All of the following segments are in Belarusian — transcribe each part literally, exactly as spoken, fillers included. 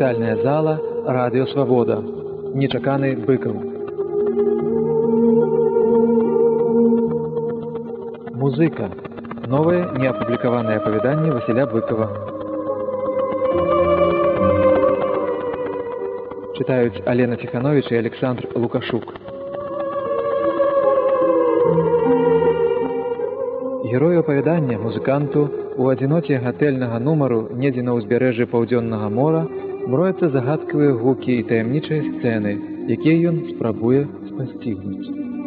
чытальная зала «Радыё Свабода». Нечаканы Быкаў. Музыка. Новое неапублікаванае апавяданне Васіля Быкова. Читаюць Алена Ціхановіч і Александр Лукашук. Герою апавядання, музыканту, у адзіноце гатэльнага нумару недзе на ўзбярэжжы паўдзённага мора мрояцца загадкавыя гукі і таямнічыя сцэны, якія ён спрабуе спасцігнуць.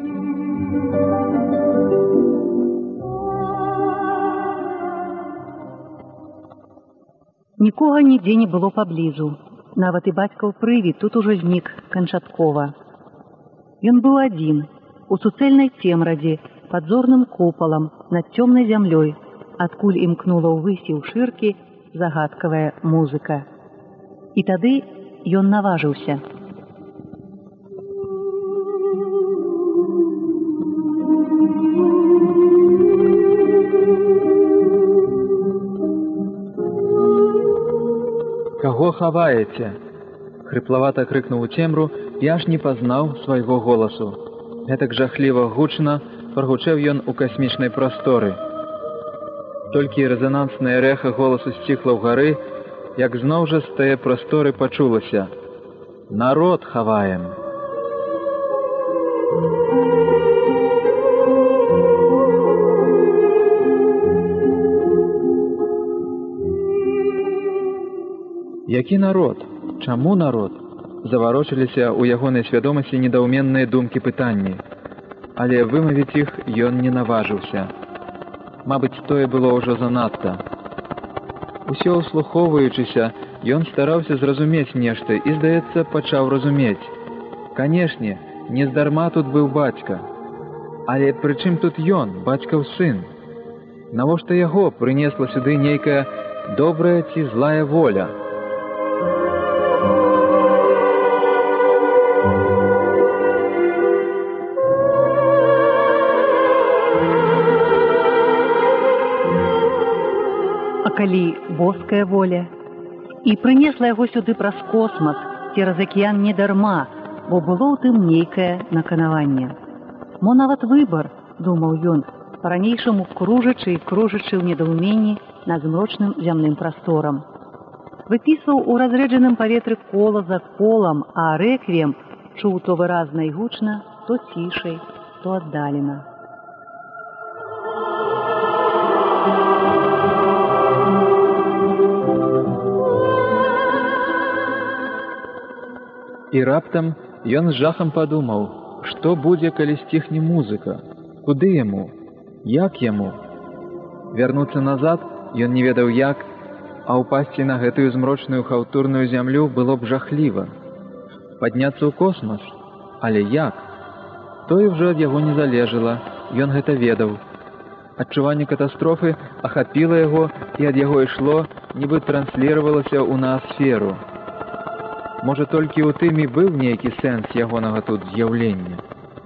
Нікога нідзе не было паблізу. Нават і бацькаў прывід тут ужо знік канчаткова. Ён быў адзін, у суцэльнай цемрадзе, пад зорным купалам, над цёмнай зямлёй, адкуль імкнула ўвысь і ўшыркі загадкавая музыка. І тады ён наважыўся. «Каго хаваеце?» — хрыплавата крыкнуў у цемру і аж не пазнаў свайго голасу. Гэтак жахліва гучна прагучэў ён у касмічнай прасторы. Толькі рэзананснае рэха голасу сціхла ўгары, як зноў жа з тае прасторы пачулася: «Народ хаваем!» Які народ? Чаму народ? Заварочыліся ў ягонай свядомасці недаўменныя думкі-пытанні, але вымавіць іх ён не наважыўся. Мабыць, тое было ўжо занадта. Усё ўслухоўваючыся, ён стараўся зразумець нешта і, здаецца, пачаў разумець. Канешне, нездарма тут быў бацька. Але пры чым тут ён, бацькаў сын? Навошта яго прынесла сюды нейкая добрая ці злая воля? Калі боская воля, і прынесла яго сюды праз космас, цераз акіян не дарма, бо было ў тым нейкае наканаванне. Мо нават выбар, думаў ён, па-ранейшаму кружачы і кружачы ў недаўменні над змрочным зямным прасторам. Выпісваў у разрэджаным паветры кола за колам, а рэквіем чуў то выразна і гучна, то цішай, то аддалена. І раптам ён з жахам падумаў, што будзе, калі сціхне музыка? Куды яму? Як яму? Вярнуцца назад ён не ведаў як, а ўпасці на гэтую змрочную хаўтурную зямлю было б жахліва. Падняцца ў космас? Але як? Тое ўжо ад яго не залежала, ён гэта ведаў. Адчуванне катастрофы ахапіла яго, і ад яго ішло, нібы трансліравалася ў наасферу. Можа, толькі ў тым і быў нейкі сэнс ягонага тут з'яўлення.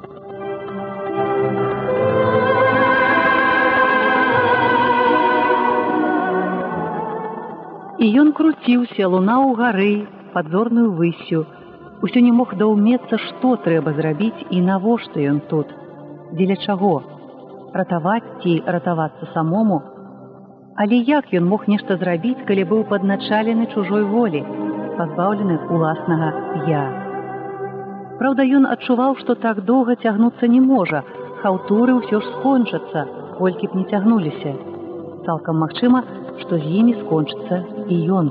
І ён круціўся, лунаў угары, пад зорную выссю. Усё не мог даўмецца, што трэба зрабіць і навошта ён тут. Дзеля чаго? Ратаваць ці ратавацца самому? Але як ён мог нешта зрабіць, калі быў падначалены чужой волі, пазбаўлены уласнага «я». Праўда, ён адчуваў, што так доўга цягнуцца не можа, хаўтуры ўсё ж скончацца, колькі б не цягнуліся. Цалкам магчыма, што з імі скончыцца і ён.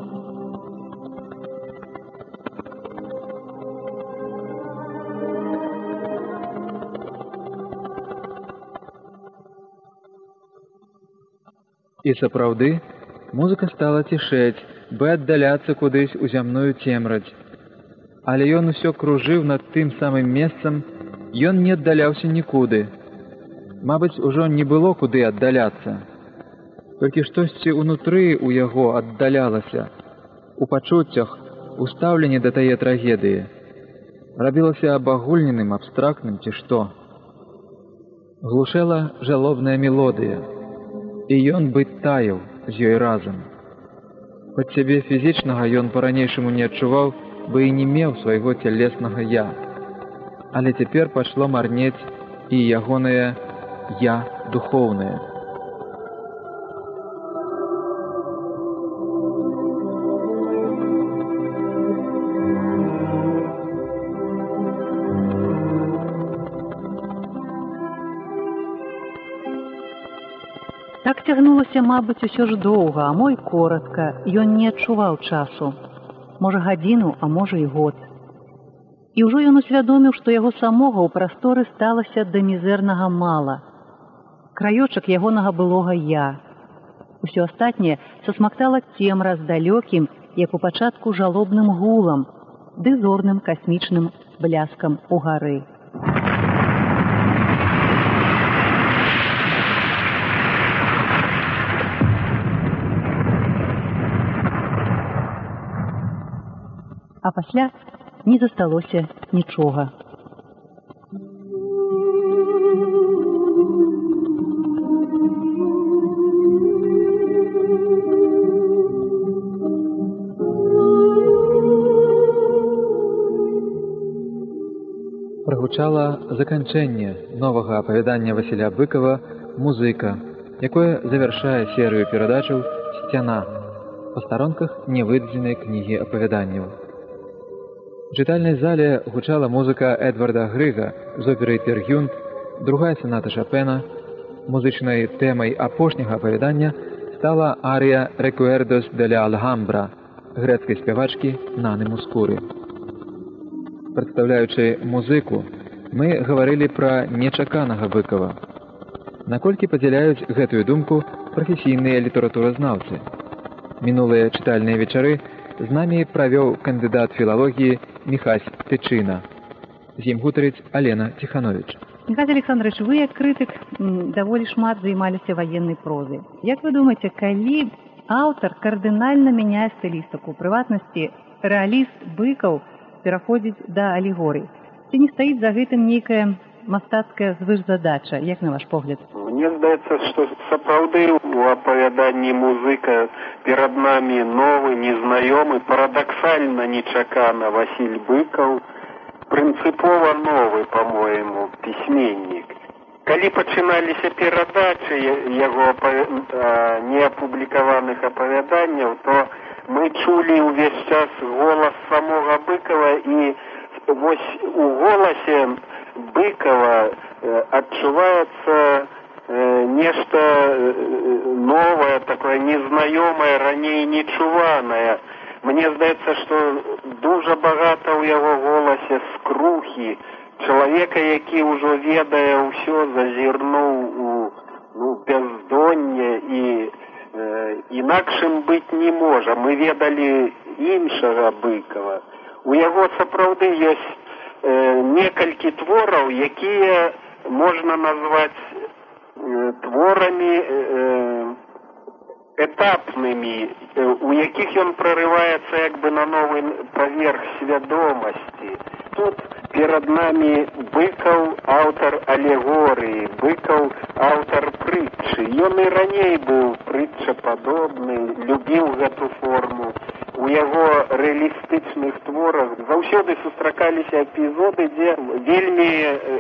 І сапраўды, музыка стала цішэць, бы аддаляцца кудысь у зямную цемрадзь. Але ён усё кружыў над тым самым месцам, ён не аддаляўся нікуды. Мабыць, ужо не было куды аддаляцца. Толькі штосьці ўнутры ў яго аддалялася. У пачуццях, у стаўленні да тае трагедыі. Рабілася абагульненым, абстрактным ці што. Глушэла жалобная мелодыя. І ён быць таяў з ёй разам. Хоць сябе фізічнага ён па-ранейшаму не адчуваў, бы і не меў свайго цялеснага «я». Але цяпер пашло марнець і ягонае «я» духоўнае. Так цягнулася, мабыць, усё ж доўга, а мо і коратка. Ён не адчуваў часу. Можа, гадзіну, а можа і год. І ўжо ён усвядоміў, што яго самога ў прасторы сталася да мізэрнага мала. Краёчак ягонага былога «я». Усё астатняе сасмактала цемра з далёкім, як у пачатку жалобным гулам, ды зорным касмічным бляскам угары. А пасля не засталося нічога. Прагучала заканчэнне новага апавядання Васіля Быкова «Музыка», якое завяршае серыю перадачаў «Сцяна» па старонках невыдадзенай кнігі апавяданняў. У чытальнай зале гучала музыка Эдварда Грыга з оперы «Пергюнд», другая соната Шопена. Музычнай тэмай апошняга апавядання стала арыя «Рекуэрдос де ла Альгамбра» грэцкай спявачкі Наны Мускуры. Прадстаўляючы музыку, мы гаварылі пра нечаканага Быкова. Наколькі падзяляюць гэтую думку прафесійныя літаратуразнаўцы? Мінулыя чытальныя вечары з намі правёў кандыдат філалогіі Міхась Тычына. З ім гутарыць Алена Ціхановіч. Міхась Александрович, вы, як крытык, даволі шмат займаліся ваеннай прозай. Як вы думаеце, калі аўтар кардынальна мяняе стылістыку, у прыватнасці рэаліст Быкаў пераходзіць да алегорый, ці не стаіць за гэтым нейкая мастацкая звышзадача, як на ваш погляд? Мне здаецца, што сапраўды у апавяданні «Музыка» перад намі новы, незнаёмы, парадаксальна нечакана Васіль Быкаў, прынцыпова новы, па-мойму, пісьменнік. Калі пачыналіся перадачы яго неапублікаваных апавяданняў, то мы чулі ўвесь час голас самога Быкова, і вось у голасе Быкова адчуваецца нешта новае, такое незнаёмае, раней нечуванае. Мне здаецца, што дуже багата ў яго голасе скрухі, чалавека, які ўжо ведае ўсё, зазірнуў у ну, бяздонне, і э, інакшым быць не можа. Мы ведалі іншага Быкова. У яго сапраўды ёсць э, некалькі твораў, якія можна назваць э, творамі э, этапнымі, у якіх ён прорываецца як бы на новы паверх свядомасці. Тут перад намі Быкаў аўтар алегорыі, Быкаў аўтар прытчы. Ён і раней быў прытчападобны, любіў гэту форму. У яго рэалістычных творах заўсёды сустракаліся эпізоды, дзе вельмі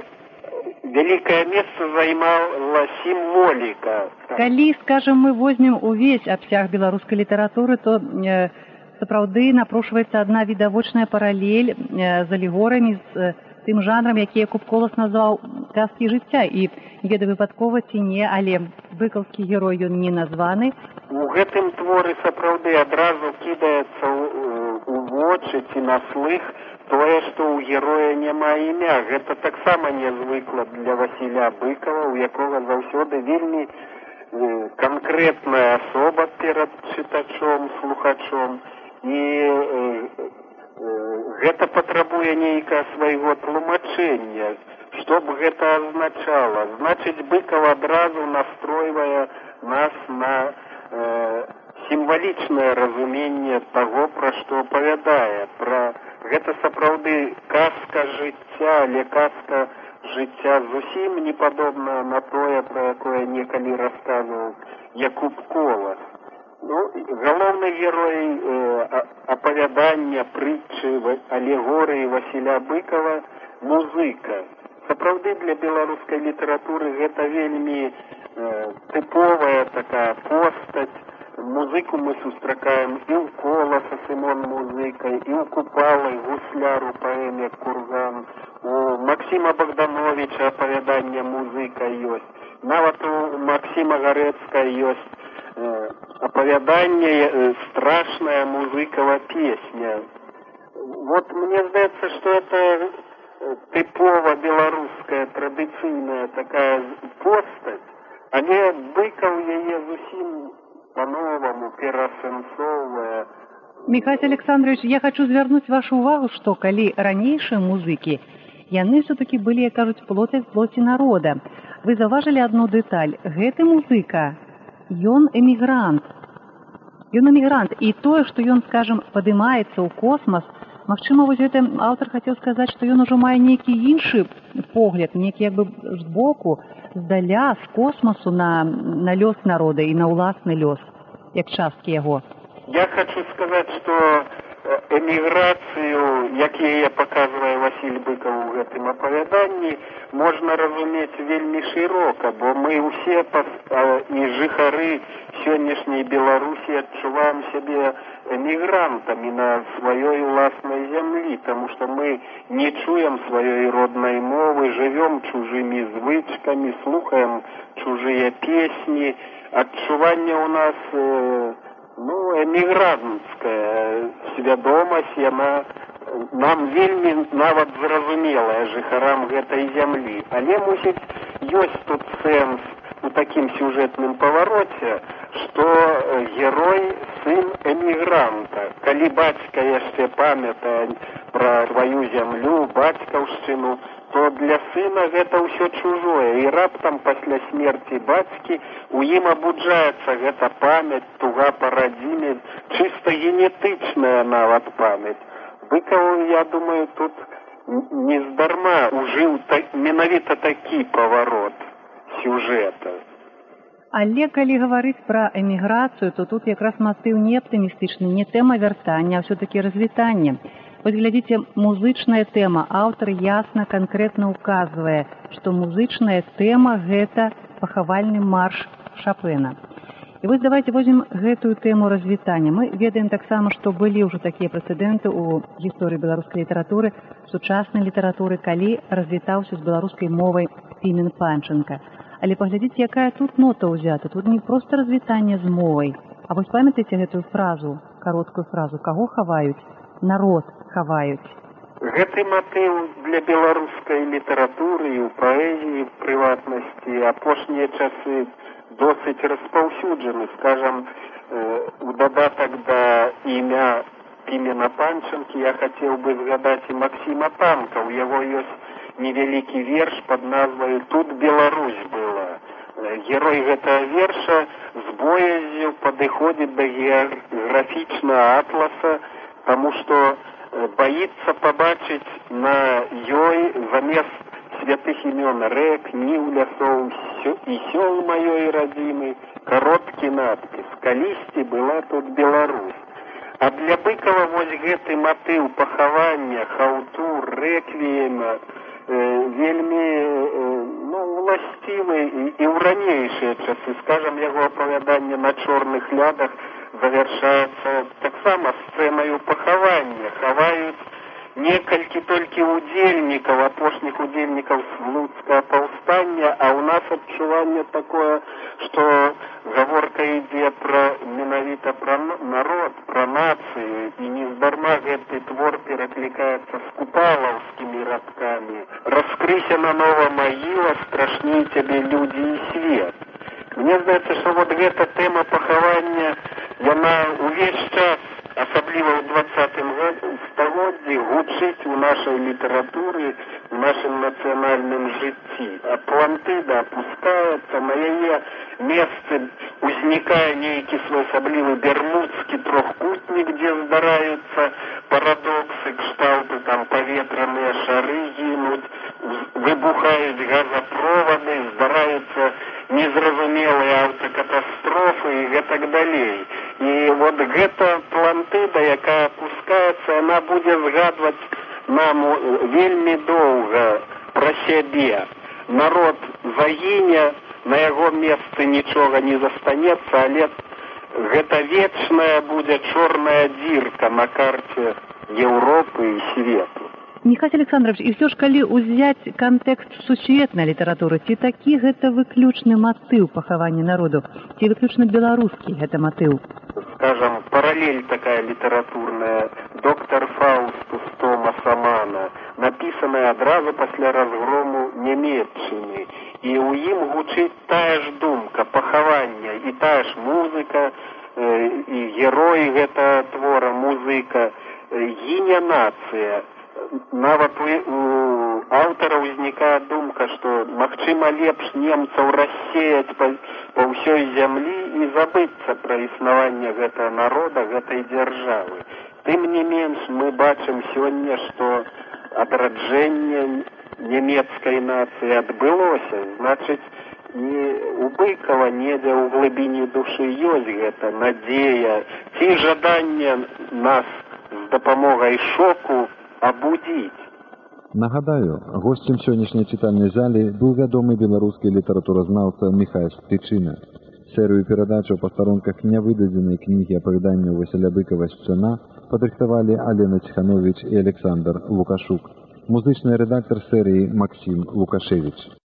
вялікае месца займала сімволіка. Калі, скажем, мы возьмем увесь абсяг беларускай літаратуры, то э, сапраўды напрошваецца адна відавочная паралель э, з алегорамі, з э, тым жанрам, які Кубколас назваў казкі жыцця. І не ведаю выпадкова ці не, але быкаўскі герой ён не названы. У гэтым творы сапраўды адразу кідаецца ў, у вочы ці на слых тое, што ў героя няма імя. Гэта таксама нязвыкла для Васіля Быкова, у якога заўсёды вельмі э, канкрэтная асоба перад чытачом, слухачом. І э, э, гэта патрабуе нейкае свайго тлумачэння. Што б гэта азначала? Значыць, Быкаў адразу настройвае нас на э, сімвалічнае разуменне таго, пра што апавядае. Пра гэта сапраўды казка жыцця, але казка жыцця зусім не падобна на тое, пра якое некалі расказваў Якуб Колас. Ну, галоўны герой э, апавядання, прытчы, алегорыі Васіля Быкова — музыка. Сапраўды для беларускай літаратуры гэта вельмі э, тыповая такая постаць. Музыку мы сустракаем і ў Коласа Сымон музыкай, і ў Купала, і гусляру паэме «Курган», у Максіма Богдановича апавяданне музыка ёсць. Нават у Максіма Гарэцка ёсць э, апавяданне э, «Страшная музыкова песня». Вот мне здаецца, што это тыпова беларуская традыцыйная такая постаць, але Быкаў яе зусім по-новому перасэнсоўвае. Михаил Александрович, я хочу звярнуць вашу увагу, што калі ранейшыя музыкі, яны все-таки былі, як кажуць, плотай плоці народа. Вы заўважылі одну дэталь. Гэты музыка, ён эмігрант. Ён эмігрант. І тое, што ён, скажем, падымаецца ў космас, магчыма, вось гэты аўтар хацеў сказаць, што ён ужо мае нейкі іншы погляд, нейкі як бы збоку, здаля, з космосу на, на лёс народа і на ўласны лёс, як часткі яго. Я хочу сказаць, што эміграцыю, як яе паказвае Васіль Быкаў у гэтым апавяданні, можна разумець вельмі шырока, бо мы ўсе і жыхары сённяшняй Беларусі адчуваем сябе эмігрантамі на сваёй уласнай зямлі, таму што мы не чуем сваёй роднай мовы, жывём чужымі звычкамі, слухаем чужыя песні, адчуванне ў нас э, ну, эмігранцкая свядомасць, яна нам вельмі нават зразумелая жыхарам гэтай зямлі. Але, мусіць, ёсць тут сэнс у такім сюжэтным павароце, што герой сын эмігранта. Калі бацька яшчэ памятае пра сваю зямлю, бацькаўшчыну, то для сына гэта ўсё чужое. І раптам пасля смерці бацькі у ім абуджаецца гэта памяць, туга па радзіме, чыста генетычная нават памяць. Быкаў, я думаю, тут нездарма ужыў так, менавіта такі паварот сюжэта. Але калі гаварыць пра эміграцыю, то тут якраз матыў не аптымістычны, не тэма вяртання, а ўсё-такі развітанне. Вось глядзіце, музычная тэма. Аўтар ясна, канкрэтна указвае, што музычная тэма – гэта пахавальны марш Шапена. І вось давайте возьмем гэтую тэму развітання. Мы ведаем таксама, што былі ўжо такія прэцэдэнты ў гісторыі беларускай літаратуры, сучаснай літаратуры, калі развітаўся з беларускай мовай Пімен Панченка. Але паглядзіце, якая тут нота ўзята. Тут не проста развітанне з мовай. А вось памятаеце гэтую фразу, кароткую фразу, каго хаваюць? Народ хаваюць. Гэты матыў для беларускай літаратуры і ў паэзіі, в прыватнасці, апошнія часы досыць распаўсюджаны. Скажам, у дадатак да імя Пімена Панченкі я хацеў бы згадаць і Максіма Панка. У яго ёсць невялікі верш пад назвай «Тут Беларусь была». Герой гэтага верша з боязю падыходзіць да геаграфічнага атласа, таму што баіцца пабачыць на ёй замест святых імён рэк, ніў, лясоў і сёл маёй радзімы кароткі надпіс «Калісьці была тут Беларусь». А для Быкава вось гэты матыў пахавання, хаўтур, рэквіема вельмі ну, уласцівы і, і ў ранейшыя часы. Скажам, яго апавяданне «На чорных лядах» завяршаецца таксама сцэнаю пахавання. Хаваюць некалькі толькі удзельнікаў, апошніх удзельнікаў слуцкага паўстання, а ў нас адчуванне такое, што гаворка ідзе пра менавіта пра народ, пра нацыю, і нездарма гэты твор пераклікаецца з купалаўскімі радкамі. «Раскрыся на нова магіла, страшней цябе людзі і свет». Мне здаецца, што вот гэта тэма пахавання, яна ўвесь час, асабліва ў двадцатым стагоддзі, гучыць у нашай літаратуры, у нашым нацыянальным жыцці. Атлантыда апускаецца, на яе месцы узнікае нейкі своеасаблівы бермудскі трохкутнік, дзе здараюцца парадоксы, кшталту там паветраныя шары гінуць, выбухаюць газапровады, здараюцца незразумелыя аўтакатастрофы і гэтак далей. нагадваць нам вельмі доўга пра сябе. Народ загіне, на яго месцы нічога не застанецца, але гэта вечная будзе чорная дзірка на карце Еўропы і свету. Михась Александрович, і ўсё ж калі ўзяць кантэкст сусветнай літаратуры, ці такі гэта выключны матыў пахавання народу, ці выключна беларускі гэта матыў? Скажам, паралель такая літаратурная, доктор Фаустус Томаса Мана, напісаная адразу пасля разгрому Нямецчыны, і ў ім гучыць тая ж думка пахавання, і тая ж музыка, і герой гэтага твора, музыка, гіне нацыя. Нават у аўтара ўзнікае думка, што магчыма лепш немцаў рассеяць па, па ўсёй зямлі і забыцца пра існаванне гэтага народа, гэтай дзяржавы. Тым не менш, мы бачым сёння, што адраджэнне нямецкай нацыі адбылося. Значыць, не у Быкова недзе ў глыбіні душы ёсць гэта надзея ці жаданне нас з дапамогай шоку абудзіць. Нагадаю, гостем сённяшняй чытальнай залі быў вядомы беларускі літаратуразнаўца Міхась Тычына. Серыю перадачаў па старонках нявыдадзенай кнігі апавяданняў Васіля Быкова «Сцяна» падрыхтавалі Алена Ціхановіч і Александр Лукашук. Музычны рэдактар серыі Максім Лукашевіч.